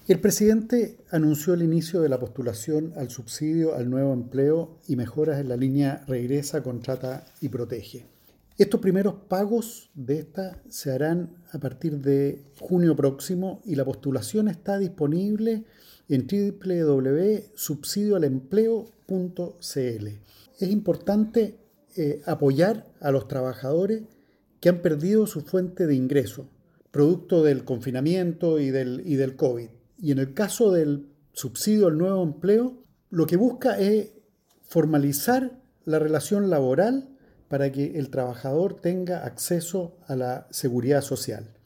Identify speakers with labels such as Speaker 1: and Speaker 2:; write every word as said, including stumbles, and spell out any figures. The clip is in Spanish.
Speaker 1: El presidente anunció el inicio de la postulación al subsidio al nuevo empleo y mejoras en la línea Regresa, Contrata y Protege. Estos primeros pagos de esta se harán a partir de junio próximo y la postulación está disponible en doble u doble u doble u punto subsidio al empleo punto c l. Es importante eh, apoyar a los trabajadores que han perdido su fuente de ingreso, producto del confinamiento y del, y del COVID. Y en el caso del subsidio al nuevo empleo, lo que busca es formalizar la relación laboral para que el trabajador tenga acceso a la seguridad social.